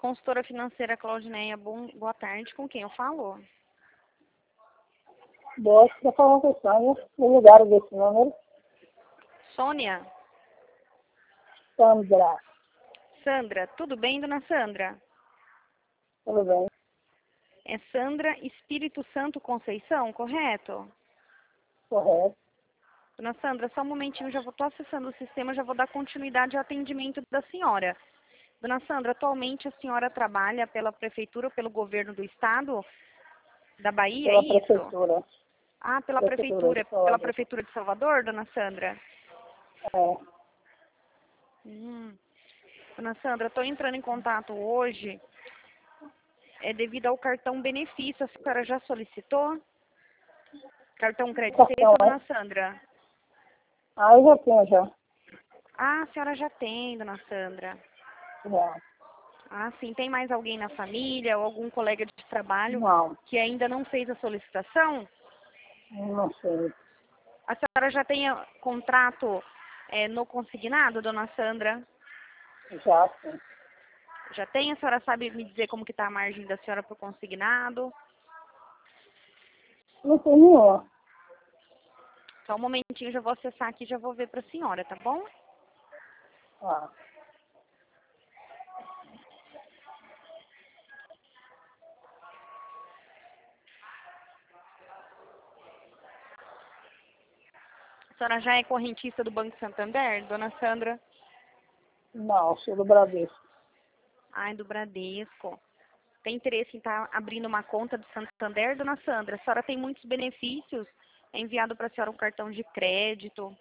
Consultora financeira Claudineia, boa tarde. Com quem eu falo? Boa, você falou com a Sônia, me ligaram desse número. Sônia? Sandra, Sandra, tudo bem, dona Sandra? tudo bem? É Sandra Espírito Santo Conceição, correto? Correto. Dona Sandra, só um momentinho, já estou acessando o sistema, já vou dar continuidade ao atendimento da senhora. Dona Sandra, atualmente a senhora trabalha pela prefeitura ou pelo governo do estado da Bahia, Pela é isso? prefeitura. Ah, pela Prefeitura de pela Salvador. prefeitura de Salvador, dona Sandra? É, Dona Sandra, estou entrando em contato hoje devido ao cartão benefício. A senhora já solicitou? Cartão Crédito cartão, Safe, dona né? Sandra? Ah, eu já tenho já. Ah, a senhora já tem, dona Sandra. Já. Ah, sim. Tem mais alguém na família ou algum colega de trabalho Não, que ainda não fez a solicitação? não sei. A senhora já tem contrato no consignado, dona Sandra? Já sim. Já tem? A senhora sabe me dizer como que está a margem da senhora para o consignado? Não tem nenhuma. Só um momentinho, já vou acessar aqui e já vou ver para a senhora, tá bom? Ah, A senhora já é correntista do Banco Santander, dona Sandra? não, sou do Bradesco. Ai, do Bradesco. Tem interesse em estar abrindo uma conta do Santander, dona Sandra? A senhora tem muitos benefícios. É enviado para a senhora um cartão de crédito.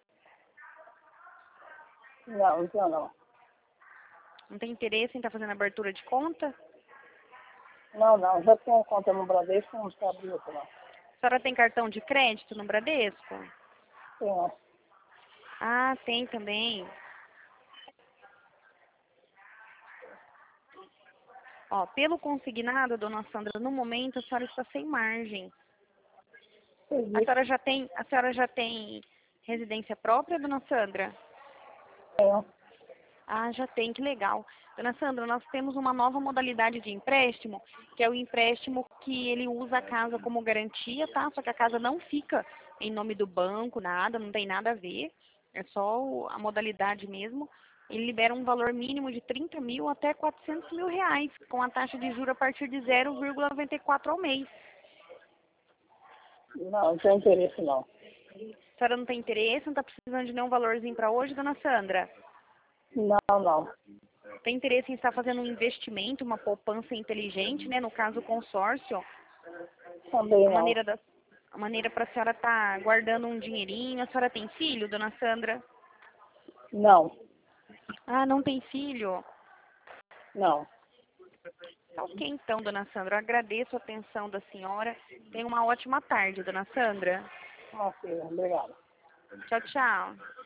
Não, então não. Não tem interesse em estar fazendo abertura de conta? Não, já tenho conta no Bradesco, não está abrindo não. A senhora tem cartão de crédito no Bradesco? Tenho. Ah, tem também. Ó, pelo consignado, dona Sandra, no momento a senhora está sem margem. Entendi. A senhora já tem residência própria, dona Sandra? Tenho. Ah, já tem, que legal. Dona Sandra, nós temos uma nova modalidade de empréstimo, que é o empréstimo que ele usa a casa como garantia, tá? Só que a casa não fica em nome do banco, nada, não tem nada a ver. É só a modalidade mesmo. Ele libera um valor mínimo de 30 mil até 400 mil reais, com a taxa de juros a partir de 0,94 ao mês. Não tenho interesse não. A senhora não tem interesse, não está precisando de nenhum valorzinho para hoje, dona Sandra? Não. Tem interesse em estar fazendo um investimento, uma poupança inteligente, né? No caso, o consórcio. Também A não. maneira para a senhora estar guardando um dinheirinho. A senhora tem filho, dona Sandra? Não. Ah, não tem filho? Não. Tá ok, então, dona Sandra. Eu agradeço a atenção da senhora. Tenha uma ótima tarde, dona Sandra. Ok, obrigado. Tchau, tchau.